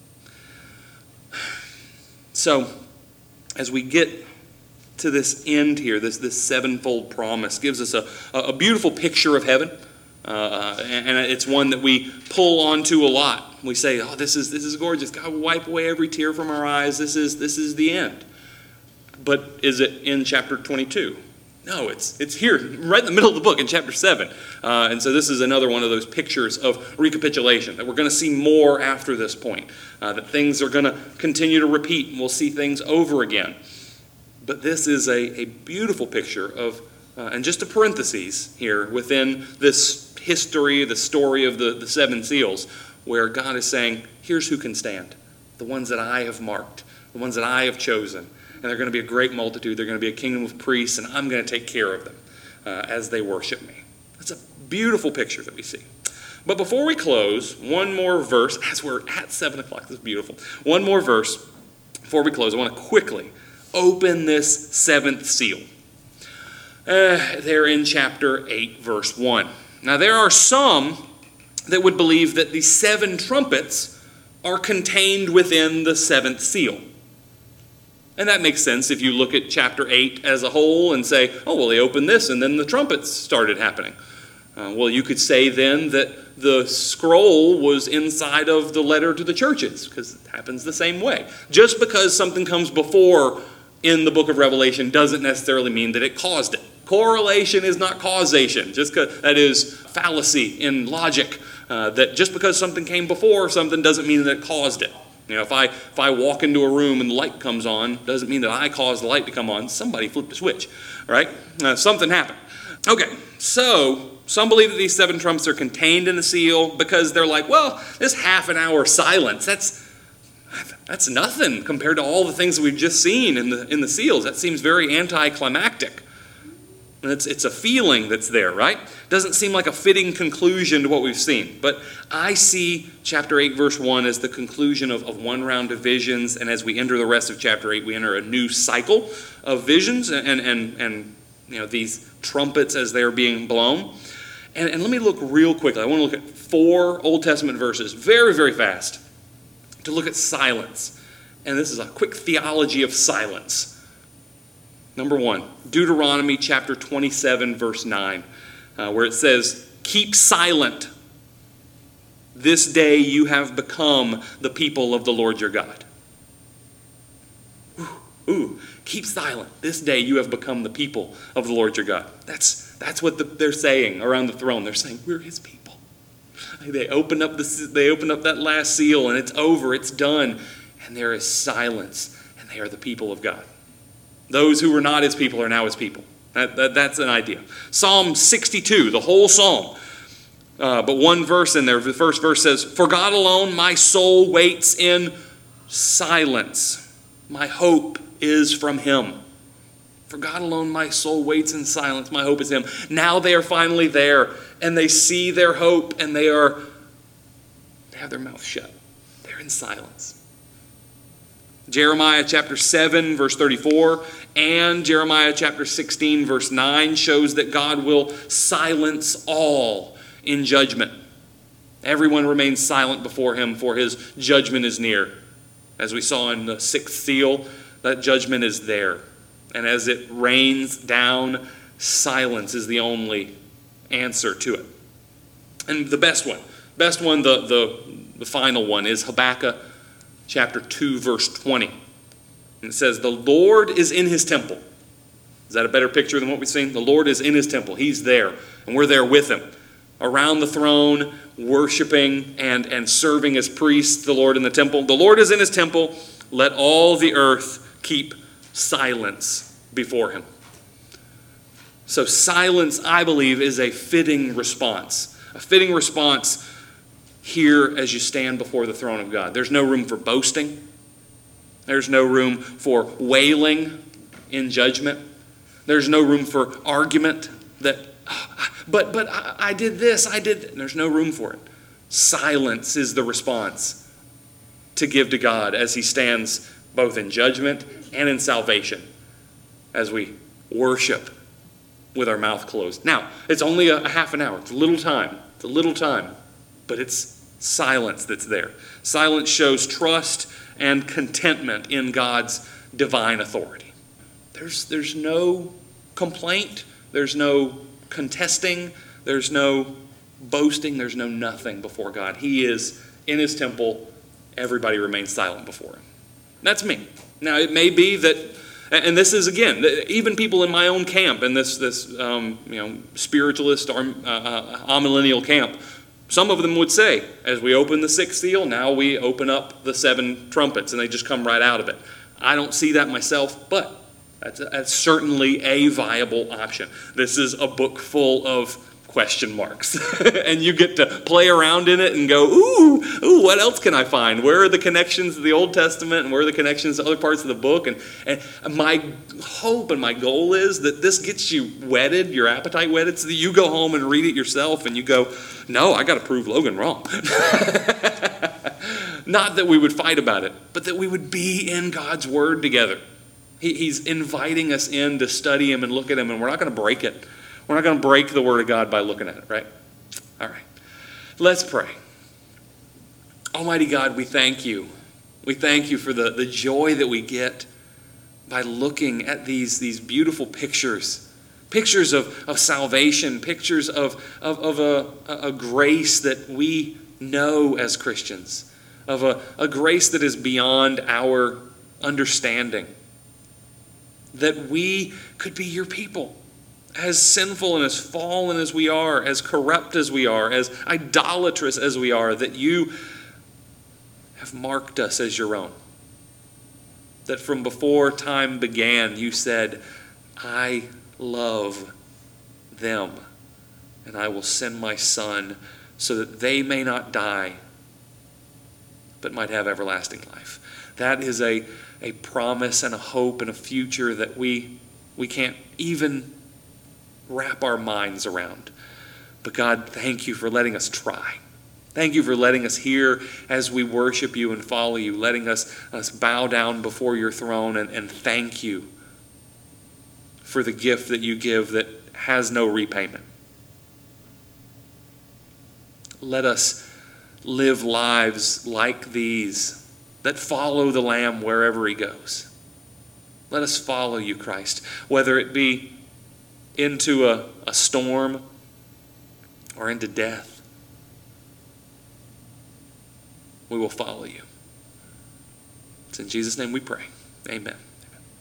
So, as we get to this end here, this sevenfold promise gives us a beautiful picture of heaven. And it's one that we pull onto a lot. We say, "Oh, this is gorgeous. God will wipe away every tear from our eyes. This is the end." But is it in chapter 22? No, it's here, right in the middle of the book, in chapter 7. And so this is another one of those pictures of recapitulation, that we're going to see more after this point, that things are going to continue to repeat, and we'll see things over again. But this is a beautiful picture of, and just a parenthesis here within this history, the story of the seven seals, where God is saying, here's who can stand. The ones that I have marked, the ones that I have chosen. And they're going to be a great multitude. They're going to be a kingdom of priests, and I'm going to take care of them as they worship me. That's a beautiful picture that we see. But before we close, one more verse, as we're at 7 o'clock, this is beautiful. One more verse before we close. I want to quickly open this seventh seal. There in chapter 8, verse 1. Now, there are some that would believe that the 7 trumpets are contained within the seventh seal. And that makes sense if you look at chapter 8 as a whole and say, oh, well, they opened this and then the trumpets started happening. Well, you could say then that the scroll was inside of the letter to the churches, because it happens the same way. Just because something comes before in the book of Revelation doesn't necessarily mean that it caused it. Correlation is not causation. That is fallacy in logic. That just because something came before something doesn't mean that it caused it. You know, if I walk into a room and the light comes on, doesn't mean that I caused the light to come on. Somebody flipped a switch, right? Something happened. Okay, so some believe that these 7 trumpets are contained in the seal because they're like, well, this half an hour silence, that's nothing compared to all the things that we've just seen in the seals. That seems very anticlimactic. It's a feeling that's there, right? Doesn't seem like a fitting conclusion to what we've seen. But I see chapter 8, verse 1 as the conclusion of one round of visions. And as we enter the rest of chapter 8, we enter a new cycle of visions and you know, these trumpets as they're being blown. And let me look real quickly. I want to look at 4 Old Testament verses very, very fast to look at silence. And this is a quick theology of silence. Number 1, Deuteronomy chapter 27, verse 9, where it says, keep silent. This day you have become the people of the Lord your God. Keep silent. This day you have become the people of the Lord your God. That's what they're saying around the throne. They're saying, we're his people. They open up that last seal, and it's over, it's done, and there is silence, and they are the people of God. Those who were not his people are now his people. That's an idea. Psalm 62, the whole psalm. But one verse in there, the first verse says, for God alone my soul waits in silence. My hope is from him. For God alone my soul waits in silence. My hope is him. Now they are finally there, and they see their hope, and they have their mouth shut. They're in silence. Jeremiah chapter 7, verse 34, and Jeremiah chapter 16, verse 9 shows that God will silence all in judgment. Everyone remains silent before him, for his judgment is near. As we saw in the 6th seal, that judgment is there. And as it rains down, silence is the only answer to it. And the best one, the final one is Habakkuk chapter 2, verse 20. And it says, the Lord is in his temple. Is that a better picture than what we've seen? The Lord is in his temple. He's there, and we're there with him. Around the throne, worshiping and serving as priests, the Lord in the temple. The Lord is in his temple. Let all the earth keep silence before him. So silence, I believe, is a fitting response. A fitting response here as you stand before the throne of God. There's no room for boasting. There's no room for wailing in judgment. There's no room for argument that, but I did this, I did. There's no room for it. Silence is the response to give to God as he stands both in judgment and in salvation as we worship with our mouth closed. Now, it's only a half an hour. It's a little time. But it's silence that's there. Silence shows trust and contentment in God's divine authority. There's no complaint. There's no contesting. There's no boasting. There's no nothing before God. He is in his temple. Everybody remains silent before him. That's me. Now, it may be that, and this is, again, even people in my own camp, in this spiritualist or amillennial camp, some of them would say, as we open the sixth seal, now we open up the seven trumpets, and they just come right out of it. I don't see that myself, but that's certainly a viable option. This is a book full of question marks, and you get to play around in it and go, ooh, what else can I find? Where are the connections to the Old Testament, and where are the connections to other parts of the book? And my hope and my goal is that this gets you whetted, your appetite whetted, so that you go home and read it yourself, and you go, no, I got to prove Logan wrong. Not that we would fight about it, but that we would be in God's Word together. He's inviting us in to study him and look at him, and we're not going to break it. We're not going to break the Word of God by looking at it, right? All right. Let's pray. Almighty God, we thank you. We thank you for the joy that we get by looking at these beautiful pictures. Pictures of salvation, pictures of a grace that we know as Christians, of a grace that is beyond our understanding, that we could be your people. As sinful and as fallen as we are, as corrupt as we are, as idolatrous as we are, that you have marked us as your own. That from before time began, you said, I love them, and I will send my Son so that they may not die, but might have everlasting life. That is a promise and a hope and a future that we can't even wrap our minds around. But God, thank you for letting us try. Thank you for letting us hear as we worship you and follow you, letting us bow down before your throne, and thank you for the gift that you give that has no repayment. Let us live lives like these that follow the Lamb wherever he goes. Let us follow you, Christ, whether it be into a storm or into death. We will follow you. It's in Jesus' name we pray. Amen.